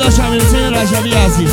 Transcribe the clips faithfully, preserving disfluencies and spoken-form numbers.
داشت امیرحسین رجبی عزیز.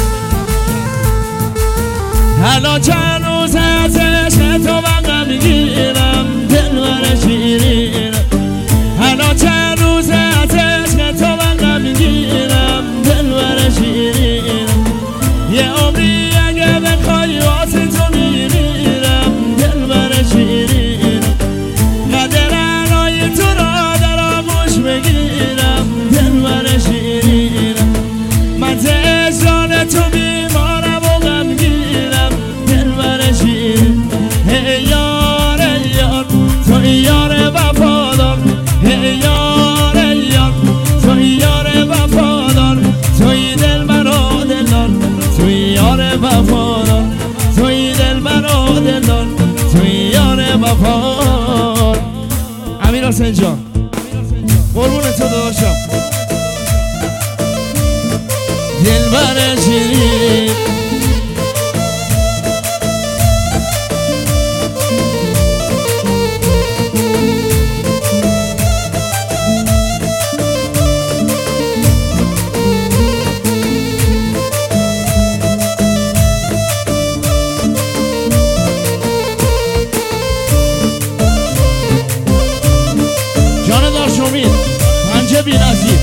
الان چند روز از عشق تو من غم میگیرم دلبر شیرین. الان چند روز از عشق تو من غم میگیرم دلبر شیرین. یه عمری اگه بخوای واسه تو میمیرم دلبر شیرین. قدر عنای تو را در آغوش بگیرم دلبر شیرین. من تهجان تو بیمارم و غمگیرم دلبر شیرین. ای یار ای یار تو یار وفادار. ای یار ای یار تو یار وفادار. توی دل مرا دلدار توی یار وفادار. توی دل مرا دلدار توی یار وفادار. امیرحسین جان قربون تو داشتم دلبر شیرین. جان دارشومید پنجه بی نظیر.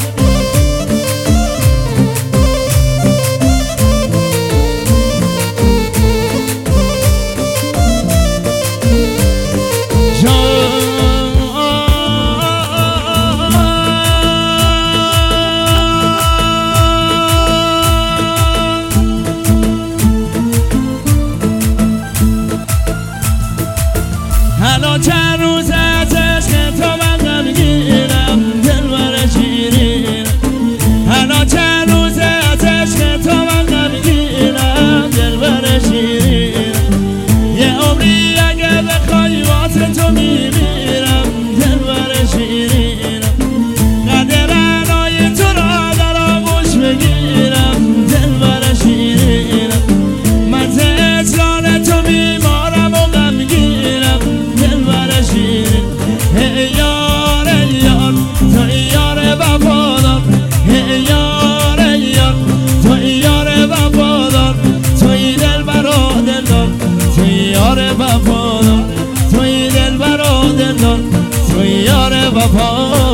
الان چند روز از عشق تو من غمگیرم دلبر شیرین. الان چند روز از عشق تو من غمگیرم دلبر شیرین. یه عمری اگه بخوای واسه تو میمیرم دلبر شیرین. قدر عنای تو را در آغوش بگیرم دلبر شیرین. من تهجان تو بیمارم و غمگیرم دلبر شیرین. ای یار ای یار تو یار وفادار. ای یار ای یار تو یار وفادار. توی دل مرا دلدار توی یار وفادار. توی دل مرا دلدار توی یار وفادار.